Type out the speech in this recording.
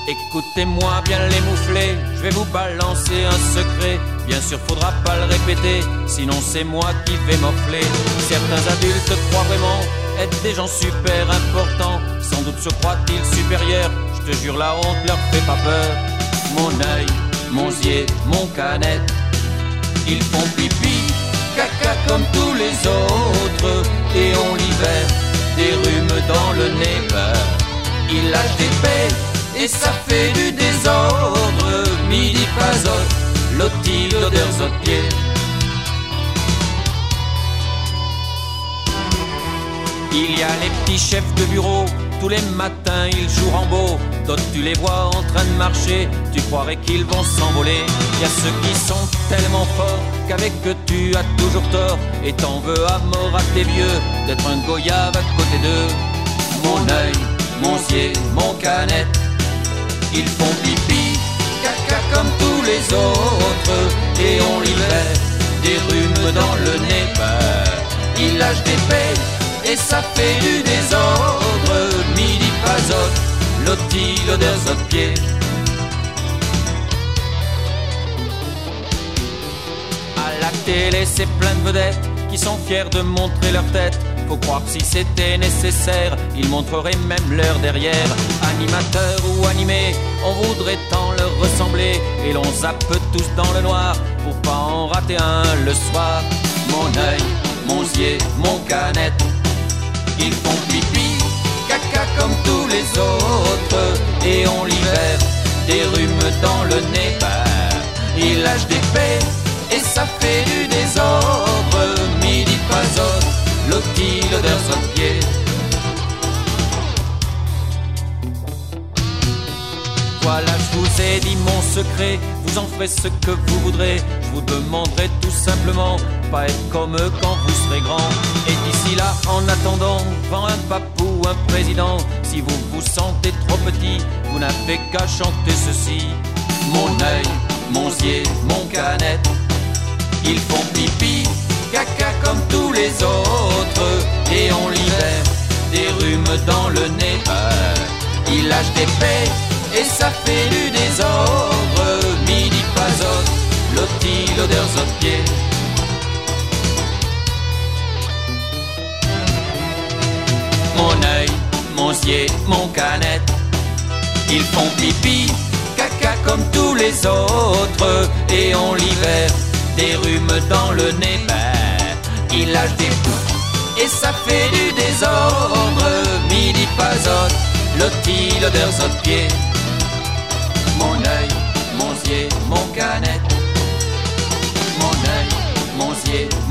Écoutez-moi bien les mouflets, je vais vous balancer un secret. Bien sûr faudra pas le répéter, sinon c'est moi qui vais m'offler. Certains adultes croient vraiment être des gens super importants. Sans doute se croient-ils supérieurs, je te jure la honte leur fait pas peur. Mon œil, mon zier, mon canette, ils font pipi, caca comme tous les autres. Et on l'hiver, des rhumes dans le nez, ils lâchent des paix et ça fait du désordre. Midi pazote, lotti, l'odeur aux pieds. Il y a les petits chefs de bureau, tous les matins ils jouent Rambo. D'autres tu les vois en train de marcher, tu croirais qu'ils vont s'envoler. Il y a ceux qui sont tellement forts qu'avec eux tu as toujours tort. Et t'en veux à mort à tes vieux d'être un goyave à côté d'eux. Mon œil, mon zier, mon canette, ils font pipi, caca comme tous les autres. Et on l'hiver, des rhumes dans le nez, ils lâchent des paix et ça fait du désordre. Midi pazote, lotti, l'odeur aux pieds. À la télé c'est plein de vedettes qui sont fiers de montrer leur tête. Faut croire que si c'était nécessaire, ils montreraient même leur derrière. Animateurs ou animés, on voudrait tant leur ressembler. Et l'on zappe tous dans le noir pour pas en rater un le soir. Mon œil, mon zier, mon canette, ils font pipi, caca comme tous les autres. Et on l'hiver, des rhumes dans le nez, ils lâchent des paix et ça fait du désordre. Midi pazote, lotti, l'odeur aux pieds. Voilà, je vous ai dit mon secret, vous en ferez ce que vous voudrez. Je vous demanderai tout simplement, pas être comme eux quand vous serez grand. Et d'ici là, en attendant, devant un pape ou un président, si vous vous sentez trop petit, vous n'avez qu'à chanter ceci. Mon œil, mon zier, mon canette, ils font pipi, caca comme tous les autres. Et on l'hiver, des rhumes dans le nez, ils lâchent des paix et ça fait du désordre. Midi pazote, lotti, l'odeur aux pieds. Mon œil, mon zier, mon canette, ils font pipi, caca comme tous les autres. Et on l'hiver, des rhumes dans le nez, ils lâchent des poux et ça fait du désordre. Midi pazote, lotti, l'odeur aux pieds. Mon œil, mon zier, mon canette, mon œil, mon zier,